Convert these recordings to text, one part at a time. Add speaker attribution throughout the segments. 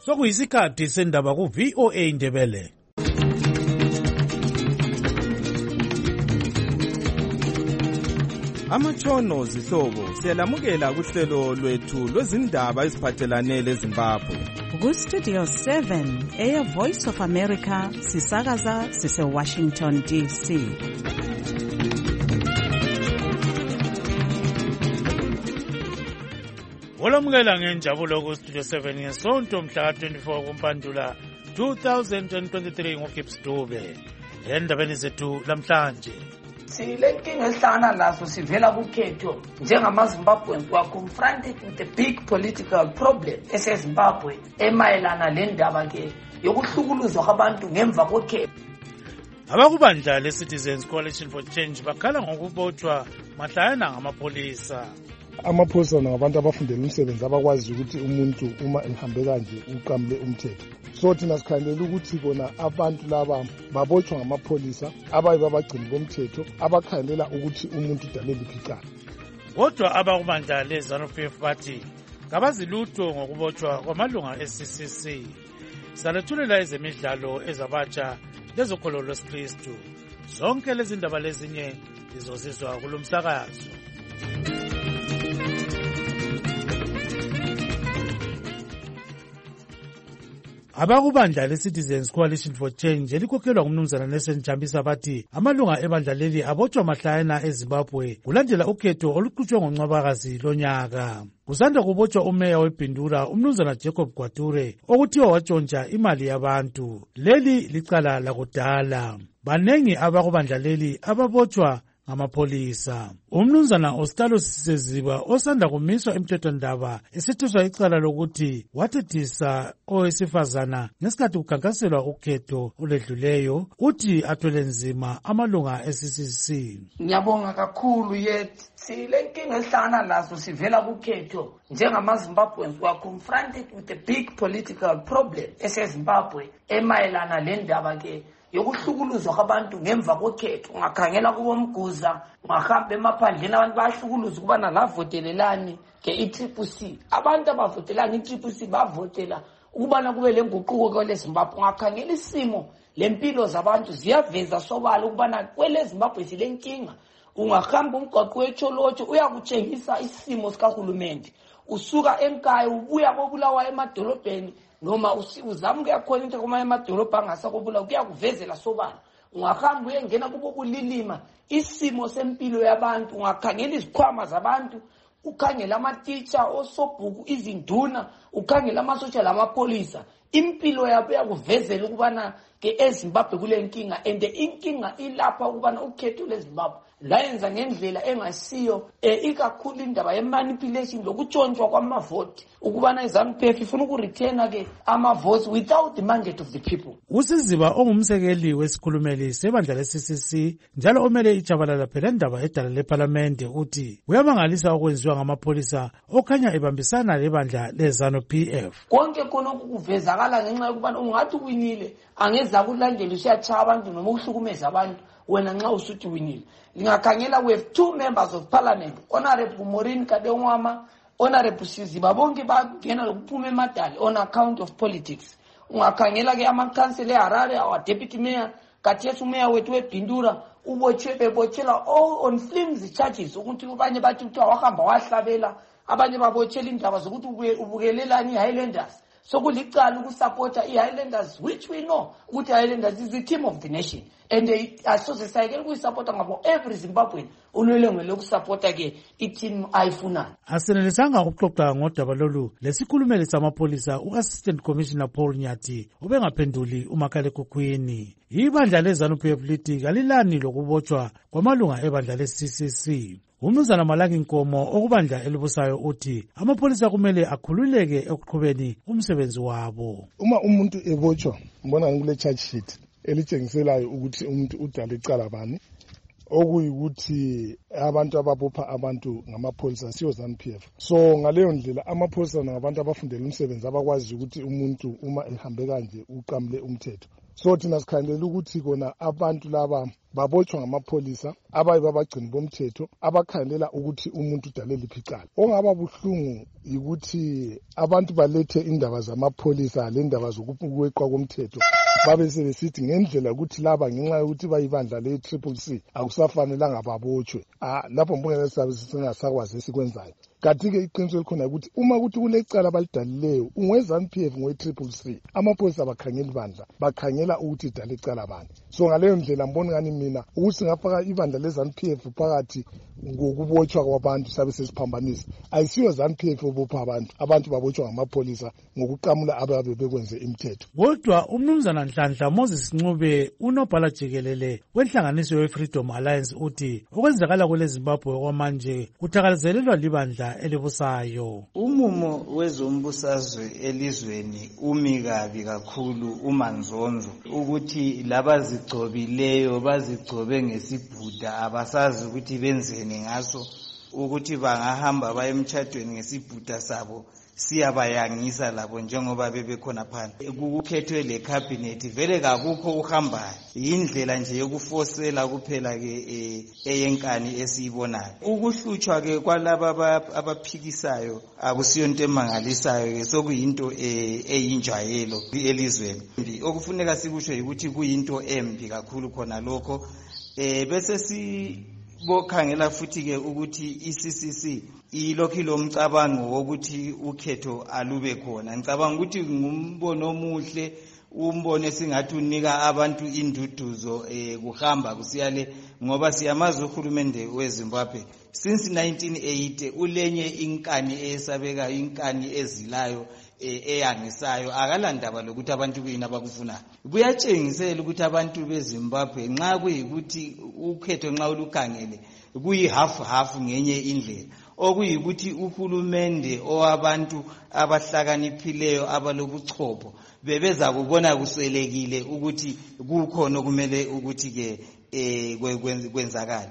Speaker 1: Sokuyisikhathi sendaba ku VOA Indebele.
Speaker 2: Amatshono zihlobo siyalamukela kuhlelo lwethu lwezindaba eziphathelane leZimbabwe.
Speaker 3: Ku Studio 7 Air Voice of America sisakaza sise Washington DC.
Speaker 1: Olamukela ngenjabulo ku Studio 7 ngesonto mhla 24 kuMpandula 2023 ngoGibbs Dube. Endabeni zethu lamhlanje
Speaker 4: silenkinga esihlangana lazo sivela kukhetho njengamaZimbabweans we are confronted with a big political problem eseZimbabwe emayelana lendaba ke yokuhlukuluzwa kwabantu ngemva kokhetho.
Speaker 1: Abakubandla le-Citizens Coalition for Change bakhala ngokubotshwa mahlayana ngamapolisa.
Speaker 5: Amaphoyisa ngabantu abafundela umsebenzi abakwazi ukuthi umuntu uma ehambe kanje uqamule umthetho. So thina sikhangelela ukuthi bona abantu laba babotshwa ngamapholisa abayi babagcini bomthetho abakhangelela ukuthi umuntu udalele icala.
Speaker 1: Kodwa abakubandla le-ZANU-PF bathi kabazilutho ngokubotshwa kwamalunga e-CCC. Salethulela ezemidlalo ezabatsha lezokholo lwesikristu. Zonke lezi ndaba lezinye zizosizwa kulo msakazo. Abakubandla le-Citizens Coalition for Change elikhokhelwa ngumnumzana Nelson Chamisa bathi amalunga ebandla leli abotshwa mahlayana eZimbabwe kulandela ukhetho oluqhutshwe ngoNcwabakazi lonyaka. Kusanda kubotshwa umeya weBhindura umnumzana Jacob Gwature okuthiwa watshontsha imali yabantu. Leli licala lakudala. Banengi abakubandla leli ababotshwa ngamapolisa. Umnumzana Ostalo Siseziba osanda kumiswa emthethwandaba esethuswa icala lokuthi wathethisa owesifazana ngesikhathi kukhankaselwa ukhetho oledluleyo uthi athwele nzima amalunga e-CCC.
Speaker 4: Ngiyabonga kakhulu yet silenkinga esihlangana lazo sivela kukhetho njengamaZimbabweans we are confronted with a big political problem eseZimbabwe emayelana lendaba ke yokuhlukuluzwa kwabantu ngemva kokhetho. Ungakhangela kubomguza ungahamba emaphandleni abantu bayahlukuluzwa ukubana lavotelelani ke i-CCC. Abantu abavotelani i-CCC bavotela ukubana kube lenguquko kweleZimbabwe. Ungakhangela isimo lempilo zabantu ziyaveza sobala ukubana kweleZimbabwe silenkinga. Ungahamba umgwaqo wetsholotsho uyakutshengisa isimo sikahulumende. Usuka enkaya ubuya kobulawa emadolobheni noma uzama ukuyakhona into kuma emadolobha angasakobula kuyakuvezela sobala. Ungahamba uyengena kubo kulilima isimo sempilo yabantu. Ungakhangela izikhwama zabantu, ukhangela amateacher, osobhuku, izinduna, ukhangela amasotsha lamapolisa. Impilo yabo yakuvezela ukubana ke eZimbabwe kule nkinga and inkinga ilapha ukubana ukhetho leZimbabwe layenza ngendlela engasiyo ikakhulu indaba ye-manipulation lokutshontshwa kwamavoti ukubana iZANU-PF ifuna ukureturna ke amavotes without the mandate of the people.
Speaker 1: Usiziba ongumsekeli wesikhulumeli sebandla le-CCC njalo omele ijabalala phela indaba edala leParlamente uthi uyamangalisa okwenziwa ngamapolisa okhanya ebambisana lebandla le-ZANU-PF.
Speaker 4: Konke khonokho kuvezakala ngenxa yokubana ungathi winile angeza kulandela usiyachaya abantu noma ukuhlukumeza abantu wena nxa usuthi winile. Lingakhangela we have two members of parliament, Honorable Maureen Kadengwama, Honorable Siziba, bonke bangena lokuphuma emadali on account of politics. Ungakhangela ke amakhansela eHarare, our deputy mayor, kathesu mayor wethu weBhindura bebotshela all on flimsy charges ukuthi abanye bathi kuthiwa wahamba wahlabela, abanye babotshela indaba zokuthi ubukelelani iHighlanders. So kulicala ukusupporta iHighlanders, which we know ukuthi iHighlanders is the team of the nation and asosiyayekela ukuyisupporta ngabo every Zimbabwean ulwelengwe lokusupporta ke i-team ayifuna.
Speaker 1: Asenelisanga ukuxoxa ngodaba lolu lesikhulumeli samapolisa u-Assistant Commissioner Paul Nyati ubengaphenduli umakhalekhukhwini. Ibandla le-ZANU-PF lithi kalilani lokubotshwa kwamalunga ebandla le-CCC. Umnumzana Malaki Nkomo okubandla elibusayo uthi amapolisa kumele akhululeke ekuqhubeni umsebenzi wabo.
Speaker 5: Uma umuntu ebotshwa mbona ngule charge sheet elitshengiselayo ukuthi umuntu udala icala bani okuyikuthi abantu ababopha abantu ngamapolisa siyo ZANU-PF. So ngaleyo ndlela amapolisa ngabantu abafundela umsebenzi abakwazi ukuthi umuntu uma ehambe kanje uqamule umthetho. So thina sikhangelela ukuthi kona abantu laba babotshwa ngamapholisa abayibo abagcini bomthetho abakhangelela ukuthi umuntu udale liphi icala. Ongaba buhlungu yikuthi abantu balethe indaba zamapholisa lendaba zokweqwa komthetho babe sebesithi ngendlela ukuthi laba ngenxa yokuthi bayibandla le-CCC akusafanelanga babotshwe. Lapho mbongela singasakwazi esikwenzayo. Kanti-ke iqiniso elikhona ukuthi uma kuthi kulecala abalidalileyo ungwe-ZANU-PF ngwe-CCC amapholisa bakhangela ibandla bakhangela ukuthi idale icala bani. So ngaleyo ndlela mbona ngani mina ukuthi singafaka ibandla le-ZANU-PF phakathi ngokubotshwa kwabantu sabe sesiphambanisa. Ayisiyo ZANU-PF obopha abantu babotshwa ngamapholisa ngokuqamula ababe bekwenze imithetho.
Speaker 1: Kodwa umnumzana Nhlanhla Moses Ncube unobhala jikelele wenhlanganiso ye-Freedom Alliance uthi okwenzakala kule Zimbabwe kwamanje kuthakalizelelwa libandla elibusayo.
Speaker 6: Umumo wezombusazwe elizweni umi kabi kakhulu umanzonzo ukuthi labazigcobileyo bazigcobe ngesibhuda abasazi ukuthi benzeni ngaso ukuthi bangahamba baye emtshadweni ngesibhuda sabo siyabayangisa labo njengoba bebekhona phansi. Kukhethwe le cabinet vele kakukho uhambayo, indlela nje yokufosela kuphela ke eyenkani esiyibonayo. Ukuhlutshwa ke kwalaba abaphikisayo akusiyo into emangalisayo ke, sokuyinto eyinjwayelo elizweni. Okufuneka sikusho ukuthi kuyinto embi kakhulu khona lokho. Bese bokhangela futhi ke ukuthi iCCC ilokhu lomcabango wokuthi ukhetho alube khona. Ngicabanga ukuthi ngumbono omuhle, umbono esingathi unika abantu induduzo kuhamba kusiyale, ngoba siyamazi uhulumende weZimbabwe since 1980 ulenye inkani esabekayo, inkani ezilayo eyangisayo, akalandaba lokuthi abantu kuyini abakufunayo. Kuyatshengisela ukuthi abantu beZimbabwe nxa kuyikuthi ukhetho nxa ulukhangele kuyihafu ngenye indlela, okuyikuthi uhulumende owabantu abahlakaniphileyo abalobuchopho bebeza kubona kuswelekile ukuthi kukhona kumele ukuthi ke kwenzakala.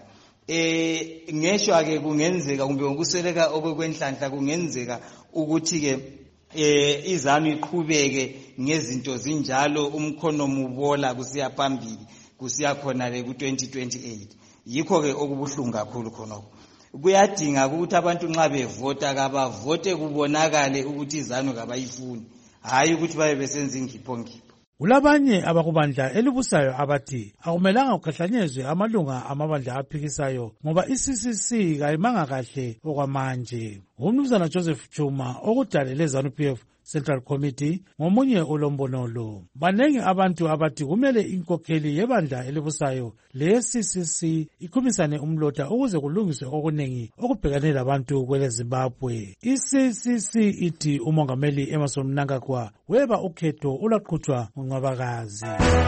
Speaker 6: Ngeshwa ke kungenzeka kumbe ngokusweleka okwekwenhlanhla kungenzeka ukuthi ke iZANU iqhubeke ngezinto zinjalo, umkhono mubola kusiya phambili kusiya khona le ku-2028. Yikho ke okubuhlungu kakhulu khonokho. Kuyadinga ukuthi abantu nxa bevota kabavote kubonakale ukuthi iZANU kabayifuni, hayi ukuthi babe besenza ingiphongipho.
Speaker 1: Kulabanye abakubandla elibusayo abathi akumelanga ukhahlanyezwe amalunga amabandla aphikisayo ngoba iCCC kayimanga kahle okwamanje. Umnumzana Joseph Chuma okudalele ZANU-PF Central Committee ngomunye ulombonolo. Banengi abantu abathi kumele inkokheli yebandla elibusayo le-CCC ikhumisane umlotha ukuze kulungiswe okunengi okubhekane labantu kwele Zimbabwe. ICCC ithi umongameli Emmerson Mnangagwa weba ukhetho olwaqhutshwa nguNcwabakazi.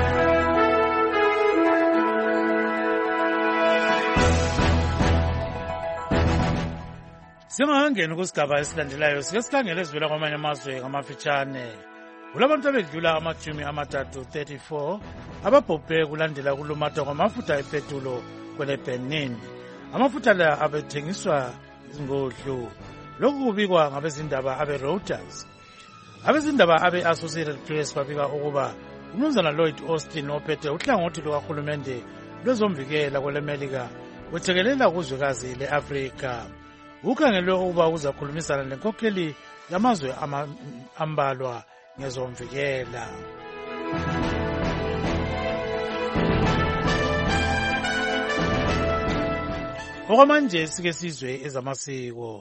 Speaker 1: Singangena kusigaba esilandelayo sike sikhangele ezivela kwamanye amazwe ngamafitshane. Kulabantu abedlula amajumi amathathu 34 ababhubhe kulandela kulumata kwamafutha epetulo kwele Benin. Amafutha la abethengiswa izingodlu. Lokhu kubikwa ngabezindaba abe-Reuters. Abezindaba abe-Associated Press babika ukuba umnumzana Lloyd Austin ophethe uhlangothi lukahulumende lwezomvikela kweleMelika wethekelela kuzwekazi le-Afrika. Ukhangelwe ukuba uzakhulumisana lenkokheli yamazwe ambalwa ngezomvikela. Okwamanje sike sizwe ezamasiko.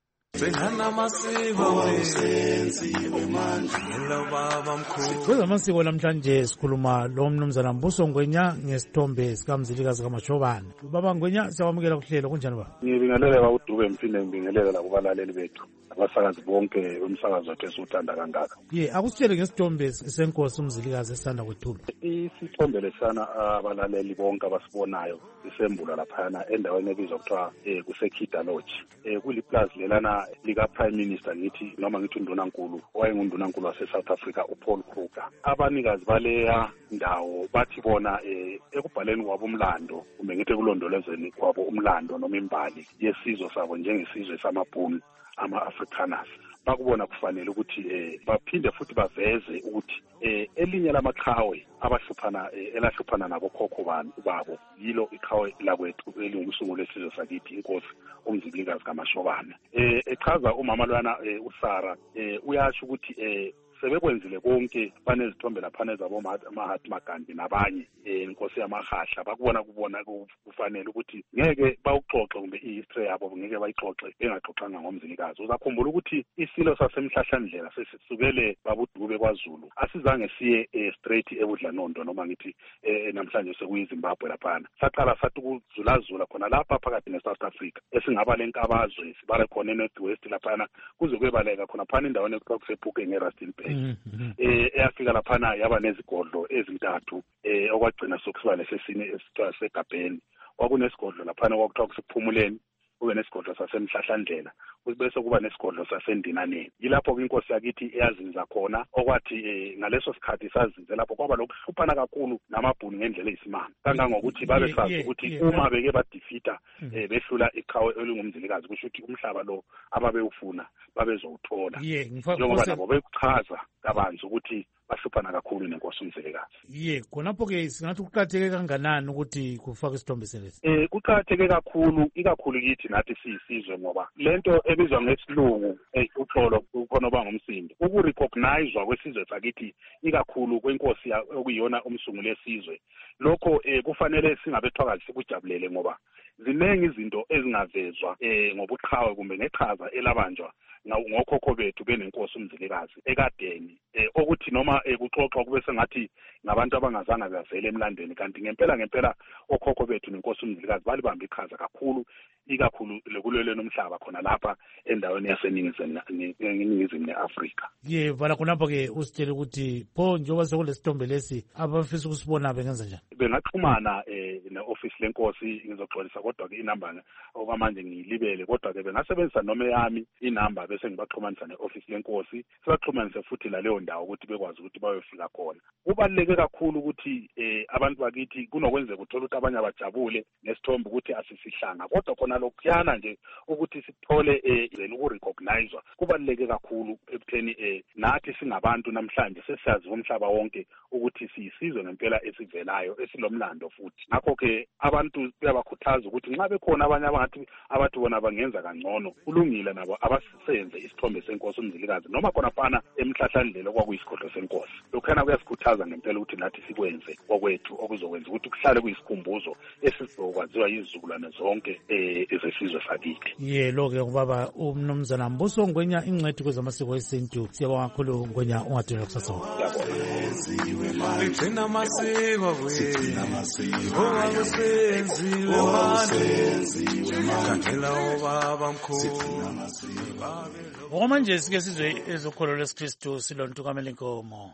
Speaker 1: Kwezamasiko namhlanje sikhuluma lo mnumzana Mbuso Ngwenya ngesithombe sikamzilikazi kaMashobane. Baba Ngwenya siyakwamukela kuhlelo kunjani ba?
Speaker 7: Ngibingelela uDube Mphinde ngibingelela lakubalaleli bethu abasakazi bonke bomsakazo wethu esiwuthanda kangaka.
Speaker 1: Akusitshele ngesithombe senkosi umzilikazi esithanda kwethula.
Speaker 7: Isithombe lesana abalaleli bonke abasibonayo isembula laphana endaweni ebizwa kuthiwa kuseKhida Lodge. Kuliplaza lelana lika Prime Minister ngithi noma ngithi undunankulu owayengundunankulu wase-South Africa uPaul Kruger. Abanikazi baleya ndawo bathi bona ekubhaleni kwabo umlando kumbe ngithi ekulondolozweni kwabo umlando noma imbali yesizwe sabo njengesizwe samabhunu ama-Afrikaners bakubona kufanele ukuthi baphinde futhi baveze ukuthi elinye lamaqhawe elahluphana nabo khokho babo yilo iqhawe lakwethu elingumsungulo lesizwe sakithi inkosi umzibilikazi kaMashobane. Echaza umama lwana uSara uyasho ukuthi sebekwenzile konke banezithombe laphana zabo Mahatma Gandhi nabanye inkosi yamahahla bakubona kufanele ukuthi ngeke bawuxoxe kumbe ihistory yabo ngeke bayixoxe bengaxoxanga ngomzilikazi. Uzakhumbula ukuthi isilo sasemhlahlandlela sesisukele babudube kwaZulu asizange siye straight eBudlanondo noma ngithi namhlanje sekuyiZimbabwe laphana. Saqala sathi ukuzulazula khona lapha phakathi neSouth Africa esingaba lenkabazwe sibale khona eNorth West laphana kuze kuyebaleka khona phana indaweni ekuthiwa kusePhuke eRustenburg. Eyafika laphana yaba nezigodlo ezintathu okwagcina sokusiba lesesine esithiwa seGabheni. Kwakunesigodlo laphana kwakuthiwa kusePhumuleni kube nesigodlo sasemhlahlandlela bese kuba nesigodlo sasendinaneni. Yilapho inkosi yakithi eyazinza khona okwathi ngaleso sikhathi sazinze lapho kwaba lokuhluphana kakhulu namabhunu ngendlela eyisimanga kangangokuthi babesazi ukuthi uma beke badefeata behlula iqhawe elingumzilikazi kusho ukuthi umhlaba lo ababewufuna babezowuthola njengoba nabo bekuchaza kabanzi ukuthi bahluphana kakhulu nenkosi umzilikazi.
Speaker 1: Khonapho-ke singathi kuqakatheke kanganani ukuthi kufakwe isithombe selesi?
Speaker 7: Kuqakatheke kakhulu ikakhulu kithi nathi siyisizwe ngoba lento ebizwa ngesilungu uxolo ukhona bangumsindo ukurecognizewa kwesizwe sakithi ikakhulu kwenkosi okuyiyona umsungulo lesizwe lokho kufanele singabethwakazi sikujabulele ngoba ziningi izinto ezingavezwa ngobuqhawe kumbe ngeqhaza elabanjwa ngokhokho bethu benenkosi umzilikazi ekadeni okuthi noma kuxoxwa kube sengathi ngabantu abangazange bavele emlandweni kanti ngempela okhokho bethu nenkosi umzilikazi balibamba iqhaza kakhulu ikakhulu lekulwelweni umhlaba khona lapha endaweni yaseningizimu neAfrika.
Speaker 1: Vala khonapho-ke usitshele ukuthi pho njengoba sekulesithombe lesi abafisa ukusibona bengenza njani?
Speaker 7: Bengaxhumana ne-office lenkosi ngizoxolisa kodwa-ke inamba okwamanje ngiyilibele kodwa-ke bengasebenzisa noma eyami inamba bese ngibaxhumanisa ne-office lenkosi sibaxhumanise futhi laleyo ndawo ukuthi bekwazi ukuthi bayofika khona. Kubaluleke kakhulu ukuthi abantu bakithi kunokwenzeka uthola ukuthi abanye abajabule nesithombe ukuthi asisihlanga kodwa khona lokhuyana nje ukuthi sithole ukurecognizewa kubaluleke kakhulu ekutheni nathi singabantu namhlanje sesiyazi umhlaba wonke ukuthi siyisizwe ngempela esivelayo esilomlando futhi. Ngakho-ke abantu kuyabakhuthaza ukuthi nxa bekhona abanye abathi bona bangenza kangcono kulungile nabo abasenze isithombe senkosi umzilikazi noma khona phana emhlahlandlela okwakuyisigodlo senkosi. Lokhuyana kuyasikhuthaza ngempela ukuthi nathi sikwenze okwethu okuzokwenza ukuthi kuhlale kuyisikhumbuzo esizokwaziwa yizizukulwane zonke ezesizwe sakithi.
Speaker 1: Lo-ke ubaba umnumzana Mbuso Ngwenya ingcwethi kwezamasiko esintu siyabonga kakhulu Ngwenya ungadinela kusasa
Speaker 8: Ligcina amasiko
Speaker 1: okwamanje sike sizwe ezokholo lwesikristu silontukamela inkomo.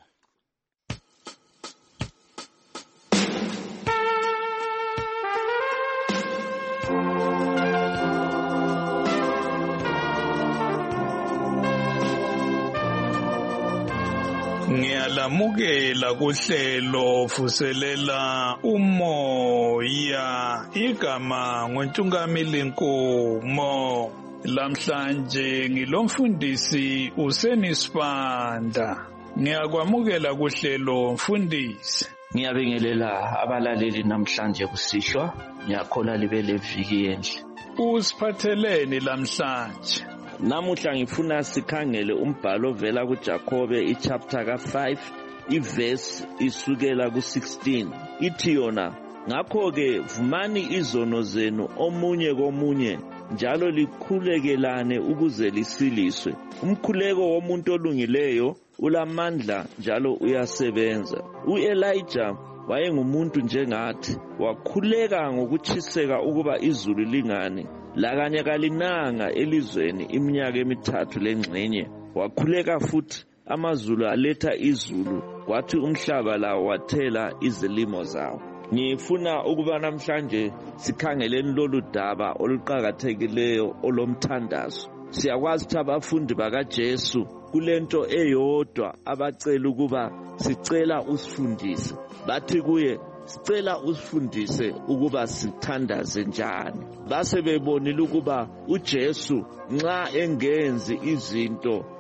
Speaker 8: Ngiyalamukela kuhlelo vuselela umoya igama ngoNtungameli Nkomo. Lamhlanje ngilomfundisi uSenisibanda. Ngiyakwamukela kuhlelo mfundisi.
Speaker 9: Ngiyabingelela abalaleli namhlanje kusihlwa ngiyakhola libe leviki enhle.
Speaker 8: Usiphatheleni lamhlanje?
Speaker 9: Namuhla ngifuna sikhangele umbhalo ovela kuJakobe ichapter ka5 iverse isukela ku16 ithi yona ngakho-ke vumani izono zenu omunye komunye njalo likhulekelane ukuze lisiliswe. Umkhuleko womuntu olungileyo ulamandla njalo uyasebenza. U-Elijah wayengumuntu njengathi wakhuleka ngokuchiseka ukuba izulu lingane. Lakanye kalinanga elizweni iminyaka emithathu lengxenye. Wakhuleka futhi amazulu aletha izulu kwathi umhlaba lawo wathela izilimo zawo. Ngifuna ukuba namhlanje sikhangeleni lolu daba oluqhakathekileyo olomthandazo. Siyakwazi ukuthi abafundi bakaJesu kulento eyodwa abacela ukuba sicela usifundise. Bathi kuye sicela usifundise ukuba sithandaze njani. Base bebonile ukuba uJesu nxa engenzi izinto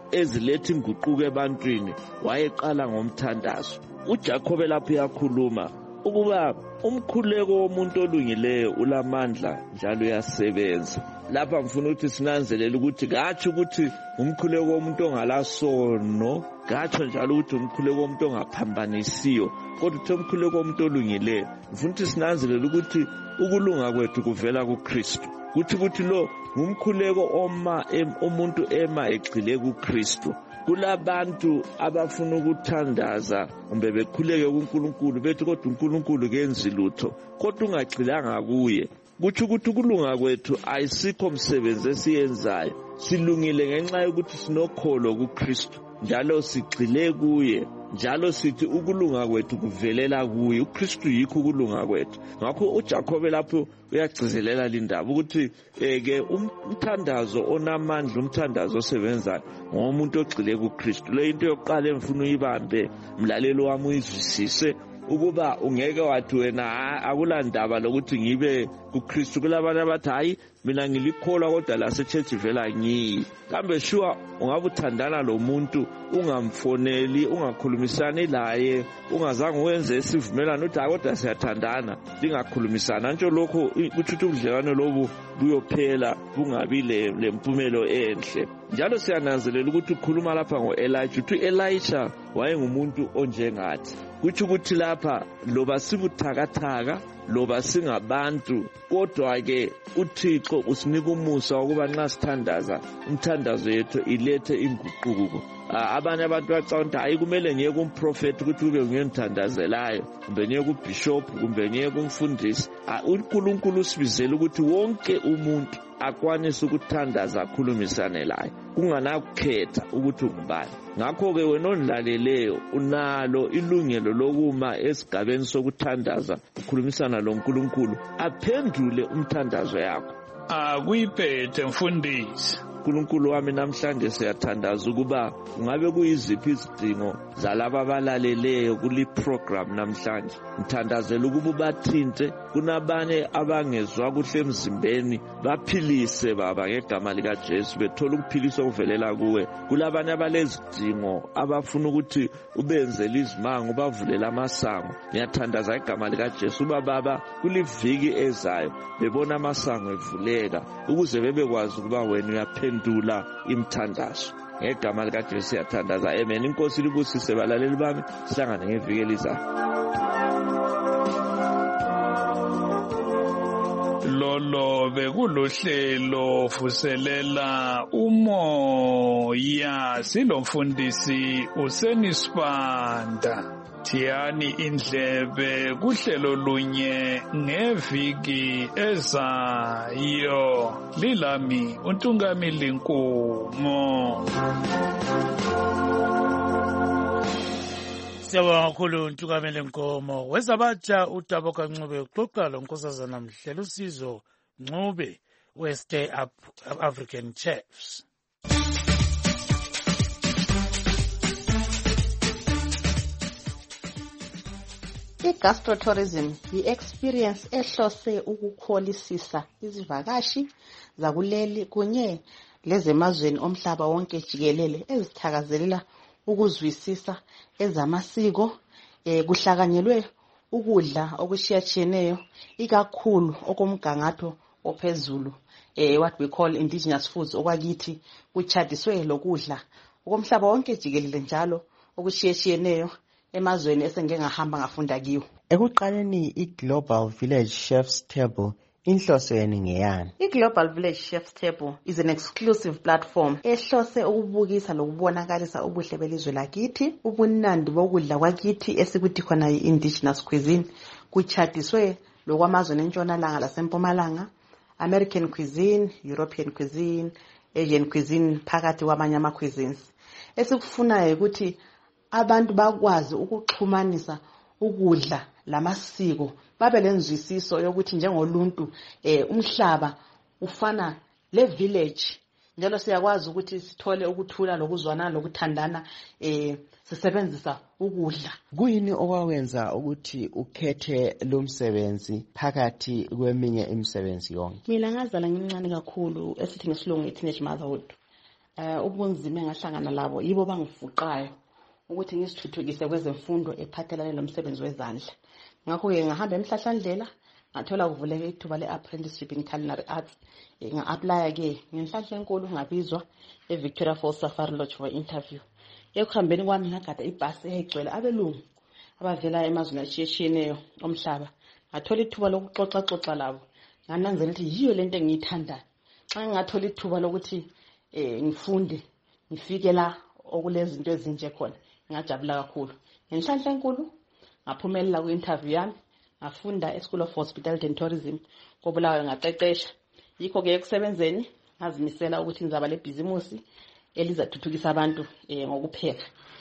Speaker 9: eziletha inguquko ebantwini wayeqala ngomthandazo. uJacob lapho uyakhuluma ukuba umkhuleko womuntu olungileyo ulamandla njalo uyasebenza. Lapha ngifuna ukuthi sinanzelele ukuthi kathi ukuthi umkhuleko womuntu ongalasono, gatsho njalo ukuthi umkhuleko womuntu ongaphambanisiyo, kodwa uthi umkhuleko womuntu olungileyo. Ngifuna ukuthi sinanzelele ukuthi ukulunga kwethu kuvela kuKristu. Kuthi lo ngumkhuleko umuntu ema egxile kuKristu. Kulabantu abafuna ukuthandaza kumbe bekhuleke kuNkulunkulu bethi kodwa uNkulunkulu kenzi lutho, kodwa ungagxilanga kuye. Kuthi ukuthi ukulunga kwethu ayisikho umsebenzi esiyenzayo, silungile ngenxa yokuthi sinokholo kuKristu njalo sigxile kuye, njalo sithi ukulunga kwethu kuvelela kuye. uKristu yikho ukulunga kwethu. Ngakho uJacob lapho uyagcizelela lindaba ukuthi ke umthandazo onamandla, umthandazo osebenzayo ngomuntu ogxile kuKristu. Le into yokuqala engifuna uyibambe mlalelo wami uyizwisise ukuba ungeke wathi wena akulandaba lokuthi ngibe kuKristu. Kulabanye abathi hayi mina ngilikholwa kodwa la se-church vela ngiyi. Kambe sure ungabuthandana lo muntu ungamfoneli, ungakhulumisani laye, ungazange wenze isivumelano uthi hayi kodwa siyathandana, lingakhulumisana. Nje lokho kuthi ubudlelwano lobu buyophela bungabi lempumelo enhle. Njalo siyananzelela ukuthi ukhuluma lapha ngo-Elijah, uthi Elijah wayengumuntu onjengathi. Kuthi ukuthi lapha loba sibuthakathaka loba singabantu, kodwa ke uThixo usinika umusa ukuba nxa sithandaza umthandazo yethu ilethe inguquko. Abanye abantu bacabanga hayi kumele ngiye kumprofeti ukuthi kube ngiyenthandazelayo, kumbe niye kubishop, kumbe niye kumfundisi. uNkulunkulu usibizela ukuthi wonke umuntu akwanise ukuthandaza akhulumisane laye, kunganakukhetha ukuthi ungubani. Ngakho-ke wena ondilaleleyo unalo ilungelo lokuma esigabeni sokuthandaza ukhulumisana lo Nkulunkulu aphendule umthandazo yakho.
Speaker 8: Akuyiphethe mfundisi.
Speaker 9: uNkulunkulu wami namhlanje siyathandaza ukuba ngabe kuyiziphi izidingo zalabo abalaleleyo kuli program namhlanje. Ngithandazela ukuba bathinte kunabanye abangezwa kuhle emzimbeni, baphilise baba ngegama lika Jesu, bethola ukuphiliswa okuvelela kuwe. Kulabanye abalezidingo abafuna ukuthi ubenzele izimango, bavulela amasango. Ngiyathandaza ngegama lika Jesu uba baba kuliviki ezayo bebona amasango evuleka ukuze bebekwazi ukuba wena uyaphendula imthandazo. Ngegama lika Jesu siyathandaza. Amen. Inkosi libusise balaleli bami, sihlangane ngeviki elizayo.
Speaker 8: Lolo bekulohlelo vuselela umoya, silomfundisi uSenisibanda. Thiyani indlebe kuhlelo lunye ngeviki ezayo. Lilami uNtungamili Nkumo.
Speaker 1: Siyabonga kakhulu uNtungamili Nkomo. Wezabatsha uDaboka Ncube uxoxa lonkosazana Mhlelo Sizo Ncube West African Chiefs.
Speaker 10: I-gastrotourism yi-experience ehlose ukukholisisa izivakashi zakuleli kunye lezemazweni omhlaba wonke jikelele ezithakazelela ukuzwisisa ezamasiko, kuhlakanyelwe ukudla okushiyatshiyeneyo, ikakhulu okomgangatho ophezulu, what we call indigenous foods, okwakithi kuchadiswe lokudla okomhlaba wonke jikelele njalo okushiyetshiyeneyo emazweni esengeke ngahamba ngafunda kiwo.
Speaker 11: Ekuqaleni i-Global Village Chefs Table inhloso yenu ngeyani?
Speaker 10: I-Global Village Chefs Table is an exclusive platform ehlose ukubukisa lokubonakalisa ubuhle belizwe lakithi, ubunandi bokudla kwakithi esikuthi khona yi-indigenous cuisine, kuchadiswe lokwamazweni entshonalanga lasempumalanga, American cuisine, European cuisine, Asian cuisine, phakathi kwamanye ama-cuisines. Esikufunayo ukuthi abantu bakwazi ukuxhumanisa ukudla lamasiko, babe lenzwisiso yokuthi njengoluntu umhlaba ufana le village, njalo siyakwazi ukuthi sithole ukuthula lokuzwana lokuthandana sisebenzisa ukudla.
Speaker 11: Kuyini okwawenza ukuthi ukhethe lo msebenzi phakathi kweminye imisebenzi yonke?
Speaker 10: Mina ngazala ngimncane kakhulu esithi ngesilungu teenage motherhood. ubunzima engahlangana labo yibo bangifuqayo ukuthi ngisithuthukise kwezemfundo ephathelane nomsebenzi wezandla. Ngakho-ke ngahamba emhlahlandlela ngathola kuvuleka ithuba le-apprenticeship in culinary arts. Nga-aplya-ke ngenhlahla enkulu ngabizwa eVictoria Falls Safari Lodge for interview. Ekuhambeni kwami ngagada ibhasi eyayigcwele abelungu abavela emazweni atshiyetshiyeneyo omhlaba. Ngathola ithuba lokuxoxa labo. Ngananzela ukuthi yiyo lento engiyithandayo. Xa ngathola ithuba lokuthi ngifunde ngifike la okulezinto ezinje khona ngajabula kakhulu. Ngenhlanhla enkulu ngaphumelela ku-interview yami ngafunda e-School of Hospitality and Tourism koBulawayo ngaqeqesha. Yikho-ke ekusebenzeni ngazimisela ukuthi ngizaba lebhizimusi elizathuthukisa abantu ngokupheka.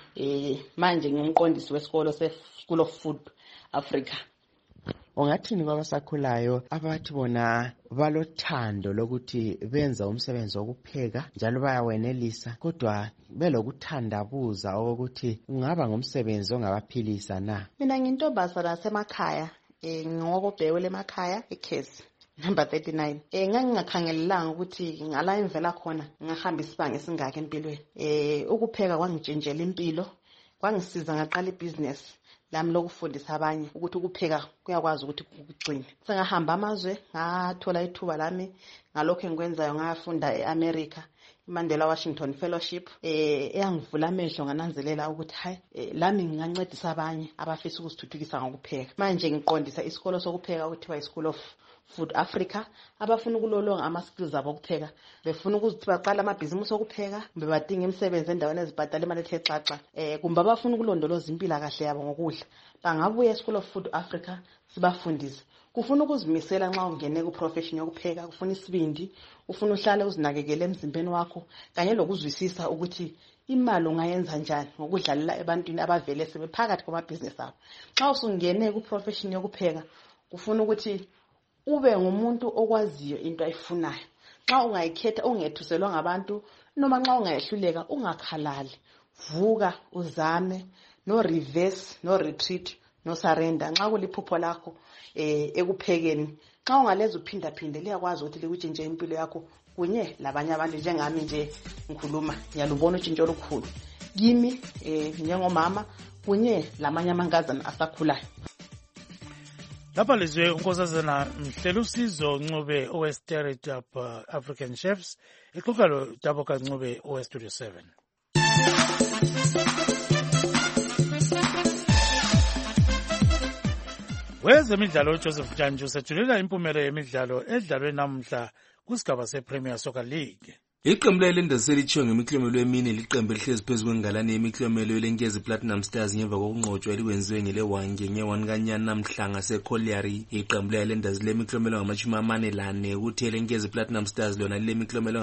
Speaker 10: Manje ngingumqondisi wesikolo se-School of Food Africa.
Speaker 11: Ungathini kwabasakhulayo abathi bona balothando lokuthi benza umsebenzi wokupheka njalo bayawenelisa kodwa belokuthandabuza ukuthi ungaba ngumsebenzi ongabaphilisa na?
Speaker 10: Mina ngintombaza lasemakhaya ngokobhewele emakhaya eKhezi number 39. Ngangingakhangelelanga ukuthi ngala imvela khona ngahamba isibanga esingaka empilweni. Ukupheka kwangitshintshela impilo, kwangisiza ngaqala ibhizinesi lami lokufundisa abanye ukuthi ukupheka kuyakwazi ukuthi kugcine. Sengahamba amazwe ngathola ithuba lami ngalokho engikwenzayo ngafunda eAmerica iMandela Washington Fellowship eyangivula amehlo ngananzelela ukuthi hayi lami ngingancedisa abanye abafisa ukuzithuthukisa ngokupheka. Manje ngiqondisa isikolo sokupheka okuthiwa iSchool of Food Africa abafuna ukulolonga ama-skills abo okupheka befuna ukuthi baqala amabhizimusi okupheka bebadinga imisebenzi endaweni ezibhadala imali ethe xaxa kumbe abafuna ukulondoloza impilakahle yabo ngokudla bangabuya eSchool of Food Africa sibafundise. Kufuna ukuzimisela nxa ungene ku-profession yokupheka, kufuna isibindi, ufuna uhlale uzinakekele emzimbeni wakho kanye lokuzwisisa ukuthi imali ungayenza njani ngokudlalela ebantwini abavele sebephakathi kwamabhizinisi abo. Xa usungene ku-profession yokupheka kufuna ukuthi ube ngumuntu okwaziyo into ayifunayo. Xa ungayikhetha ungethuselwa ngabantu noma nxa ungayehluleka ungakhalali. Vuka uzame, no reverse, no retreat, no surrender. Nxa kuliphupho lakho ekuphekeni, xa ungaleza uphinda liyakwazi ukuthi likutshintshe impilo yakho kunye labanye abantu njengami nje ngikhuluma ngiyalubona utshintsho olukhulu kimi njengomama kunye lamanye amankazana asakhulayo.
Speaker 1: Lapha lizwe unkosazana Mhlelusizo Ncube owe-Stereotype African Chefs exoxa lo Daboka Ncube owe-Studio 7. Wezemidlalo uJoseph Mjanji usethulela impumelelo yemidlalo edlalwe namhla kusigaba sePremier Soccer League.
Speaker 12: Iqembu layiLanders selitshiwo ngemiklomelo emine liqembu elihlezi phezu kwengalane yemiklomelo yelenkezi Platinum Stars ngemva kokunqotshwa elikwenziwe ngelewange nge-1 kaNyani namhla ngaseColliery. Iqembu layiLanders lemiklomelo ngama-44 kuthi elenkezi Platinum Stars lona lilemiklomelo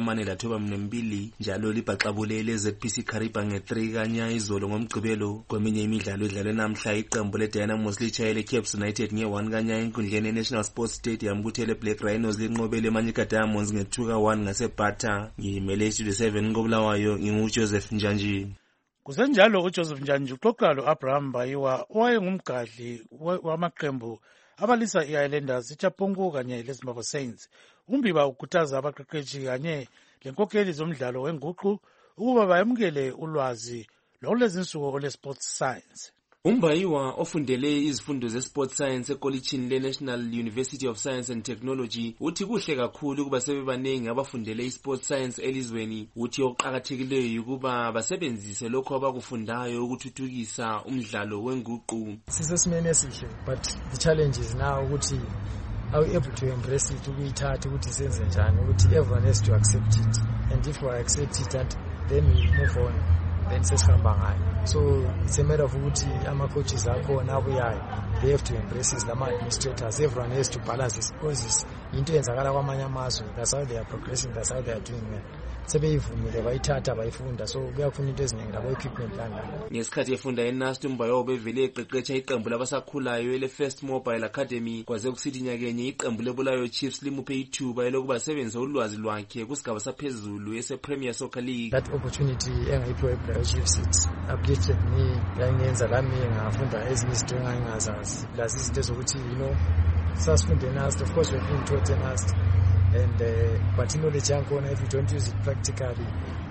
Speaker 12: ngama-42 njalo libhaxabule leZPC Kariba nge-3 kaNyani izolo ngomgqibelo. Kweminye imidlalo edlalwe namhla iqembu leDynamos litshayele Cape United nge-1 kaNyani enkundleni yeNational Sports Stadium kuthi leBlack Rhinos linqobele eManyika Diamonds nge-2 ka1 ngaseBata. Ngimele iStudio 7 koBulawayo nginguJoseph Mjanji.
Speaker 1: Kusenjalo uJoseph Mjanji uxoxa lo-Abraham Mbayiwa owayengumgadli wamaqembu abalisa i-Highlanders iChapungu kanye leZimbabwe Saints. Umbiba ukhuthaza abaqeqeshi kanye lenkokheli zomdlalo wenguqu ukuba bayamukele ulwazi lwakulezinsuku olwe-sports science.
Speaker 12: Umbayiwa ofundele izifundo ze-Sport Science ekolitshini le-National University of Science and Technology uthi kuhle kakhulu ukuba sebebanengi abafundele i-Sport Science elizweni. Uthi okuqakathekileyo ukuba basebenzise lokho abakufundayo ukuthuthukisa umdlalo wenguqu.
Speaker 13: Sisesimeni esihle, but the challenge is now ukuthi are we able to embrace it, ukuyithatha ukuthi senze njani, ukuthi everyone has to accept it, and if we accept it and then we move on, then sesihamba ngayo. So it's a matter of ukuthi ama-coaches akhona abuyayo, they have to embrace it, lama-administrators, everyone has to balance this because into yenzakala kwamanye amazwe, that's how they are progressing, that's how they are doing well. Sebeyivumile bayithatha bayifunda, so kuyafuna into eziningi labo-equipment lana.
Speaker 12: Ngesikhathi efunda eNAST uMbayiwa ubevele eqeqetsha iqembu labasakhulayo ele-First Mobile Academy kwaze kusithi nyakenye iqembu leBulawayo Chiefs limuphe ithuba elokuba asebenzise ulwazi lwakhe kusigaba saphezulu ese-Premier Soccer League.
Speaker 13: That opportunity engayiphiwa iBulawayo Chiefs it uplifted me, yangenza lami ngafunda ezinye izinto engangingazazi plus izinto zokuthi sasifunde eNAST, of course we've been taught eNAST. And but knowledge yankhona if you don't use it practically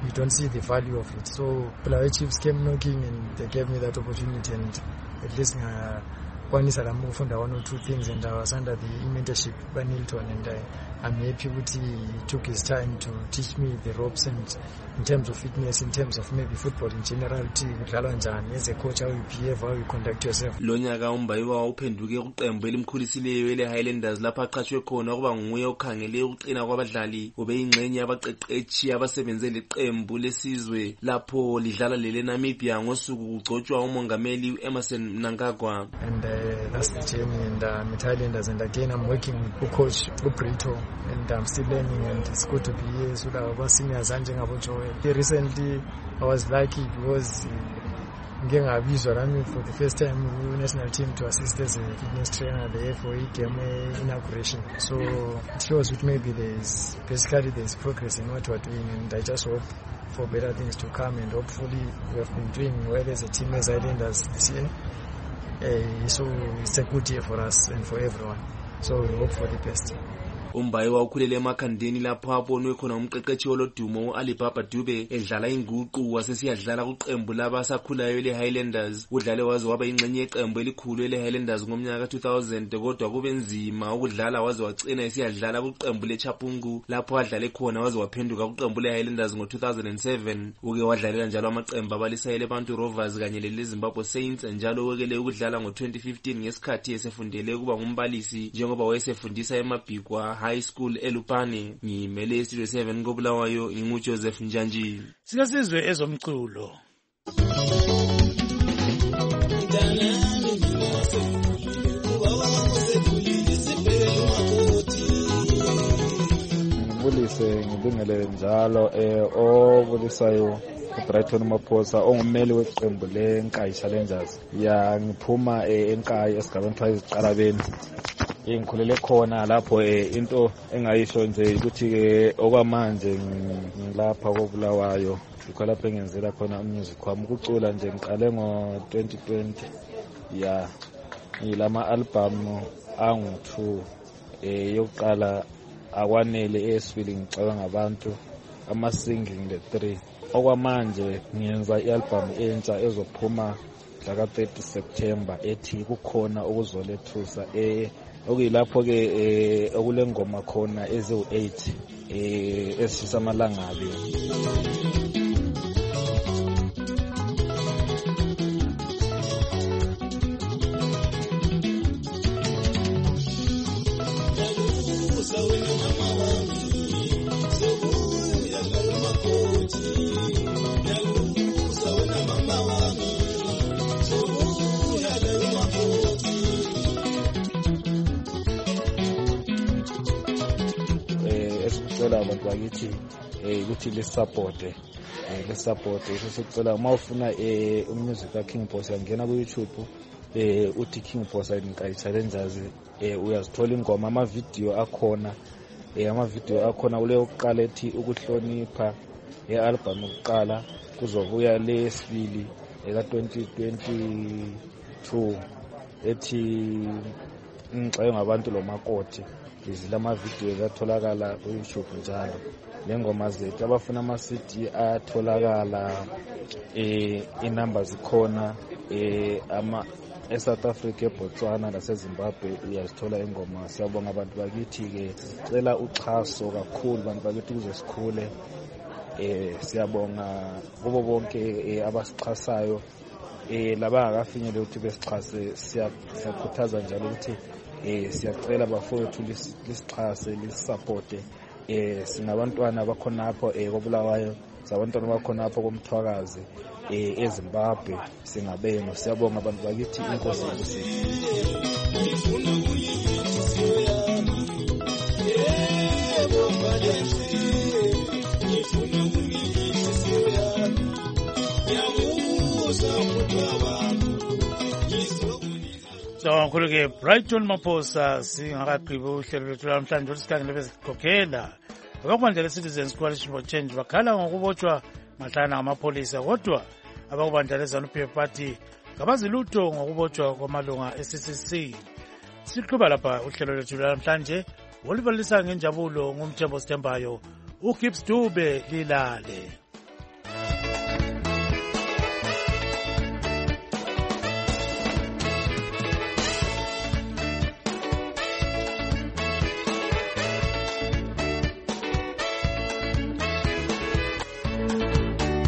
Speaker 13: you don't see the value of it. So Bulawayo Chiefs came knocking and they gave me that opportunity, and at least Kwanisa Lamufunda 1 or 2 things, and I was under the mentorship by Nilton, and I'm happy that he took his time to teach me the ropes, and in terms of fitness, in terms of maybe football in generality, as a coach, how you behave, how you conduct yourself.
Speaker 12: Lonyaka uMbayiwa uphenduke kuqembu elimkhulisileyo ele Highlanders lapha aqhatshwe khona ukuba nguye okhangele ukuqina kwabadlali, ube ingxenye abaqeqetshi abasebenzele iqembu lesizwe lapho lidlala lele Namibia ngosuku kugcotshwa umongameli Emerson Mnangagwa.
Speaker 13: And that's the journey, and I'm Highlanders, and again I'm working with coach Brito, and I'm still learning, and it's good to be here. So our seniors recently I was lucky because for the first time we national team to assist as a fitness trainer at the FOE game inauguration. So it shows that maybe there's progress in what we're doing, and I just hope for better things to come, and hopefully we have been doing well as a team as Islanders this year. So it's a good year for us and for everyone. So we hope for the best.
Speaker 12: uMbayiwa ukhulele emakhandeni lapho abonwe khona umqeqeshi olodumo uAlibaba Dube edlala inguqu wasesiyadlala kuqembu labasakhulayo leHighlanders. Udlale waze waba ingxenye yeqembu elikhulu leHighlanders ngomnyaka 2000, kodwa kube nzima ukudlala waze wagcina esiyadlala kuqembu leChapungu lapho wadlale khona waze waphenduka kuqembu leHighlanders ngo2007. Uke wadlalela njalo amaqembu abalisayele Bantu Rovers kanye leZimbabwe Saints, njalo wekele ukudlala ngo2015 ngesikhathi esefundele ukuba ngumbalisi njengoba wayesefundisa eMabhikwa High School eLupane. Ngimele Studio 7 koBulawayo, Joseph Njanji.
Speaker 1: Sikasizwe ezomculo.
Speaker 14: Ngibulise ngibingele njalo obulisayo uBrighton Maphosa ongumeli weqembu leNkayi Challengers. Ya ngiphuma eNkayi esigabeni sayiziqalabeni. Ngikhulele khona lapho into engayisho nje ukuthi ke okwamanje ngilapha koBulawayo ikhona engenzela khona umusic wami ukucula nje ngiqale ngo2020 ya ngilama album angu2 yokuqala akwanele esibili ngicabanga abantu ama singing the 3 okwamanje ngiyenza ialbum entsha ezophuma mhla ka30 September ethi kukhona ukuzolethusa okuyilapho ke okulengoma khona eziwu8 esishisa amalangabi. Abantu bakithi ukuthi lesupport sesicela uma ufuna umusic ka King Boss ngena ku YouTube uthi King Boss Nkayi Challengers uyazithola ingoma ama video akhona ule oqala ethi ukuhlonipha album oqala kuzobuya lesibili ka 2022 ethi ngixayo ngabantu lo makoti izilama video zatholakala ku YouTube njalo. Lengoma zethu abafuna ama CD atholakala inamba zikhona ama eSouth Africa, eBotswana laseZimbabwe uyazithola ingoma. Siyabonga abantu bakithi ke sicela uxhaso kakhulu abantu bakithi kuze sikhule. Siyabonga kubo bonke abasixhasayo laba akafinyele ukuthi besixhase. Siyakhuthaza njalo ukuthi siyacela bafowethu lisixhase lisupporte. Sinabantwana bakhonapho koBulawayo, sabantwana bakhonapho koMthwakazi eZimbabwe, singabeno. Siyabonga abantu bakithi, inkosi
Speaker 1: Kakhulu ke Brighton Maphosa singakagqibi uhlelo lwethu namhlanje olusikhangele bezikhokhela abakubandlela Citizens Coalition for Change bakhala ngokubotshwa mahlana ngamapholisa, kodwa abakubandlela ZANU-PF Party ngabazilutho ngokubotshwa kwamalunga eCCC. Siqhuba lapha uhlelo lwethu namhlanje olubalisa ngenjabulo ngumthembo Sithembayo, uGibbs Dube Lilale.